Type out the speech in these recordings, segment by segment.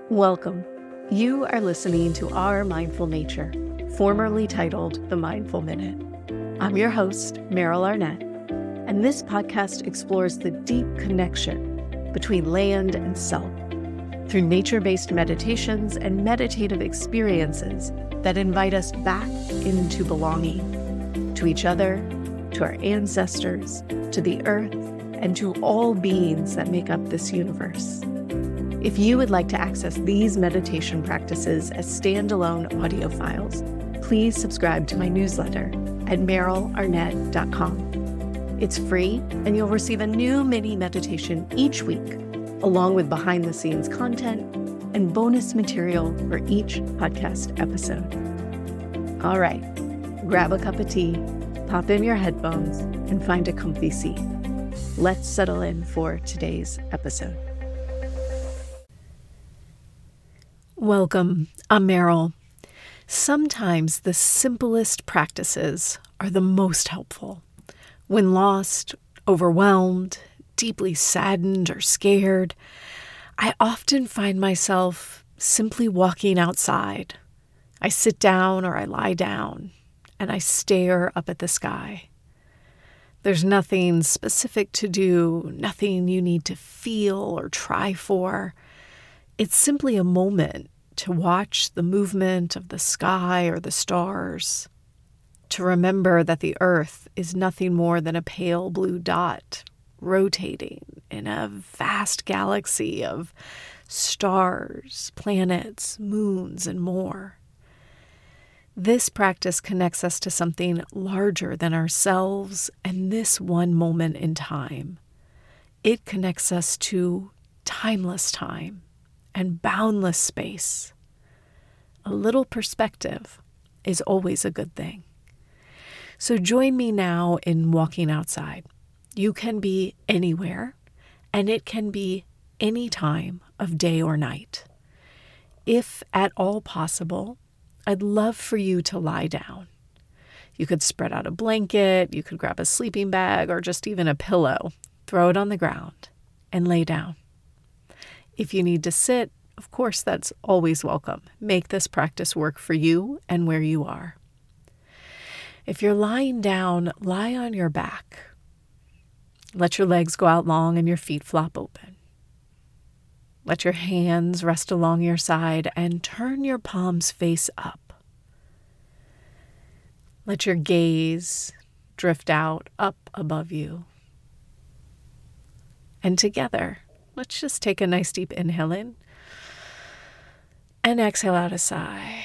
Welcome. You are listening to Our Mindful Nature, formerly titled The Mindful Minute. I'm your host, Meryl Arnett, and this podcast explores the deep connection between land and self through nature-based meditations and meditative experiences that invite us back into belonging to each other, to our ancestors, to the earth, and to all beings that make up this universe. If you would like to access these meditation practices as standalone audio files, please subscribe to my newsletter at merylarnett.com. It's free, and you'll receive a new mini meditation each week, along with behind-the-scenes content and bonus material for each podcast episode. All right, grab a cup of tea, pop in your headphones, and find a comfy seat. Let's settle in for today's episode. Welcome, I'm Meryl. Sometimes the simplest practices are the most helpful. When lost, overwhelmed, deeply saddened, or scared, I often find myself simply walking outside. I sit down or I lie down, and I stare up at the sky. There's nothing specific to do, nothing you need to feel or try for. It's simply a moment to watch the movement of the sky or the stars, to remember that the earth is nothing more than a pale blue dot rotating in a vast galaxy of stars, planets, moons, and more. This practice connects us to something larger than ourselves and this one moment in time. It connects us to timeless time and boundless space. A little perspective is always a good thing. So join me now in walking outside. You can be anywhere, and it can be any time of day or night. If at all possible, I'd love for you to lie down. You could spread out a blanket, you could grab a sleeping bag, or just even a pillow, throw it on the ground, and lay down. If you need to sit, of course, that's always welcome. Make this practice work for you and where you are. If you're lying down, lie on your back. Let your legs go out long and your feet flop open. Let your hands rest along your side and turn your palms face up. Let your gaze drift out up above you. And together, let's just take a nice deep inhale in and exhale out a sigh.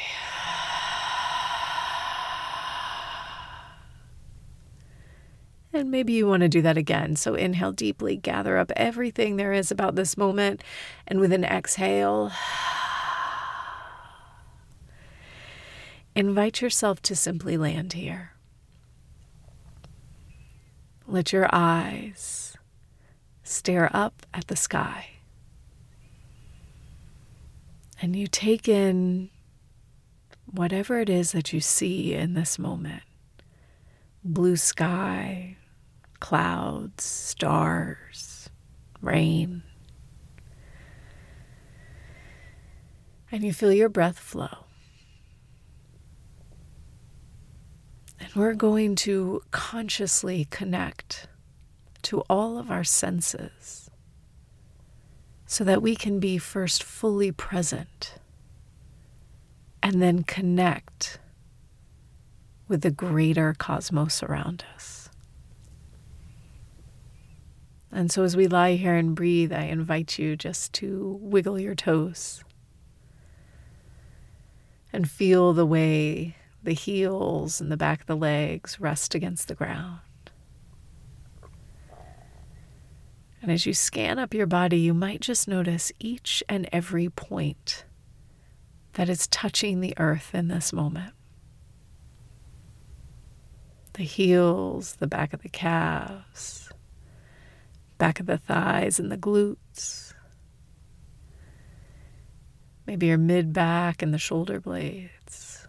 And maybe you want to do that again. So inhale deeply, gather up everything there is about this moment, and with an exhale, invite yourself to simply land here. Let your eyes stare up at the sky. And you take in whatever it is that you see in this moment. Blue sky, clouds, stars, rain. And you feel your breath flow. And we're going to consciously connect to all of our senses so that we can be first fully present and then connect with the greater cosmos around us. And so as we lie here and breathe, I invite you just to wiggle your toes and feel the way the heels and the back of the legs rest against the ground. And as you scan up your body, you might just notice each and every point that is touching the earth in this moment. The heels, the back of the calves, back of the thighs and the glutes. Maybe your mid-back and the shoulder blades.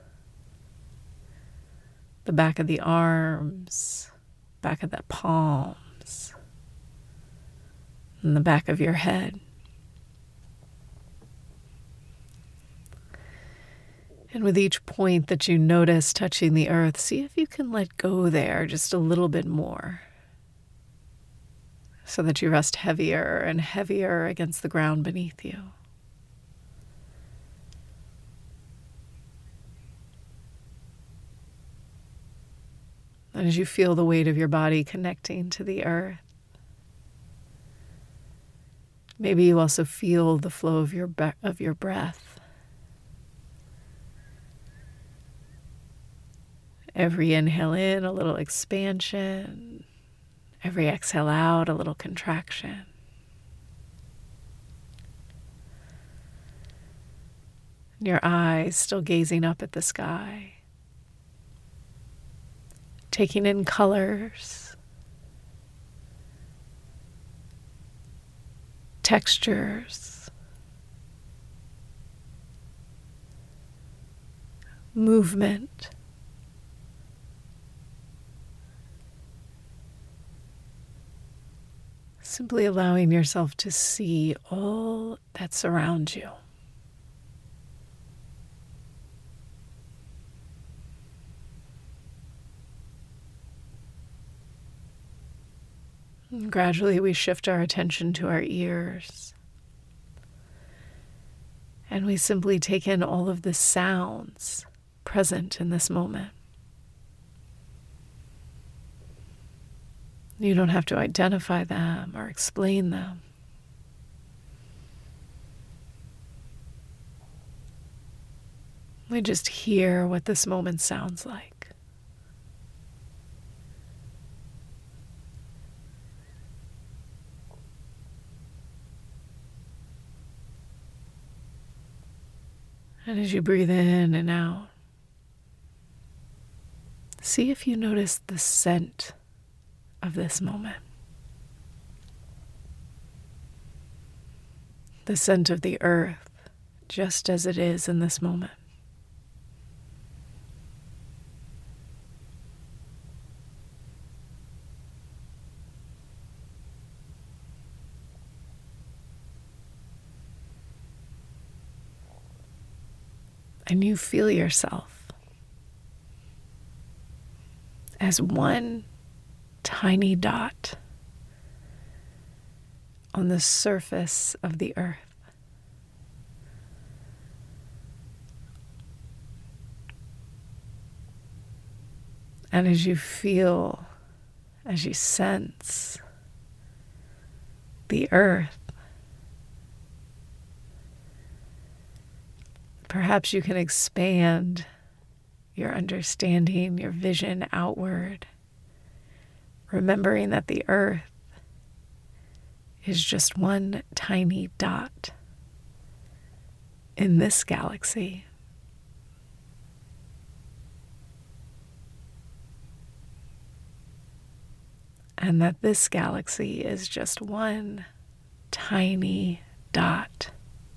The back of the arms, back of the palms, and the back of your head. And with each point that you notice touching the earth, see if you can let go there just a little bit more, so that you rest heavier and heavier against the ground beneath you. And as you feel the weight of your body connecting to the earth, maybe you also feel the flow of your breath. Every inhale in, a little expansion. Every exhale out, a little contraction. Your eyes still gazing up at the sky, taking in colors, textures, movement. Simply allowing yourself to see all that surrounds you. And gradually we shift our attention to our ears. And we simply take in all of the sounds present in this moment. You don't have to identify them or explain them. We just hear what this moment sounds like. And as you breathe in and out, see if you notice the scent of this moment. The scent of the earth, just as it is in this moment. And you feel yourself as one tiny dot on the surface of the earth. And as you feel, as you sense the earth, perhaps you can expand your understanding, your vision outward, remembering that the earth is just one tiny dot in this galaxy. And that this galaxy is just one tiny dot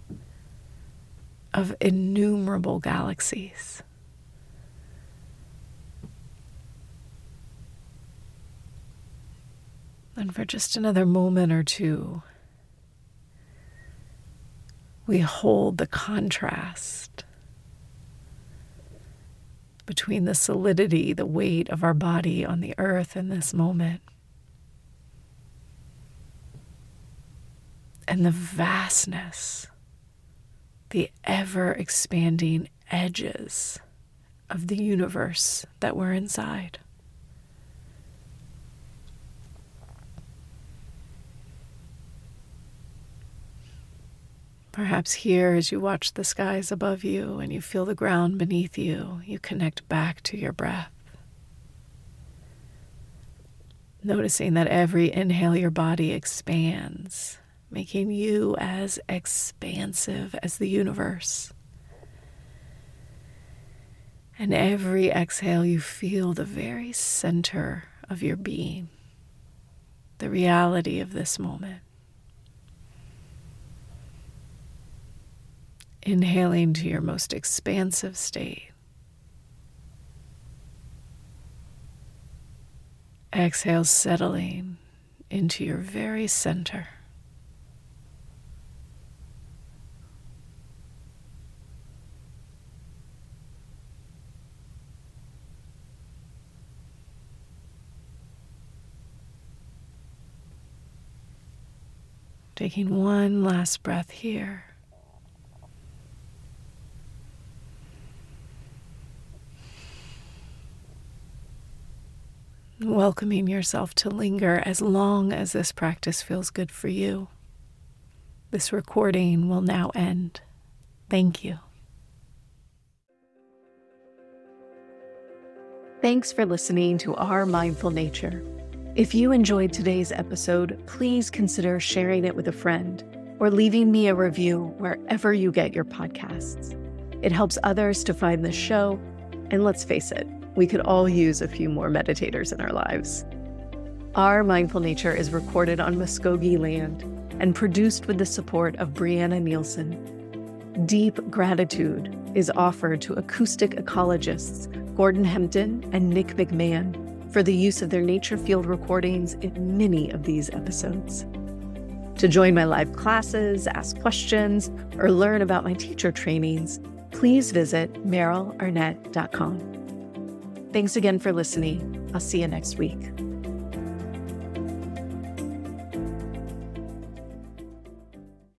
of innumerable galaxies. And for just another moment or two, we hold the contrast between the solidity, the weight of our body on the earth in this moment, and the vastness, the ever-expanding edges of the universe that we're inside. Perhaps here, as you watch the skies above you and you feel the ground beneath you, you connect back to your breath. Noticing that every inhale your body expands, making you as expansive as the universe. And every exhale you feel the very center of your being, the reality of this moment. Inhaling to your most expansive state. Exhale, settling into your very center. Taking one last breath here. Welcoming yourself to linger as long as this practice feels good for you. This recording will now end. Thank you. Thanks for listening to Our Mindful Nature. If you enjoyed today's episode, please consider sharing it with a friend or leaving me a review wherever you get your podcasts. It helps others to find the show, and let's face it, we could all use a few more meditators in our lives. Our Mindful Nature is recorded on Muskogee land and produced with the support of Brianna Nielsen. Deep gratitude is offered to acoustic ecologists Gordon Hempton and Nick McMahon for the use of their nature field recordings in many of these episodes. To join my live classes, ask questions, or learn about my teacher trainings, please visit merylarnett.com. Thanks again for listening. I'll see you next week.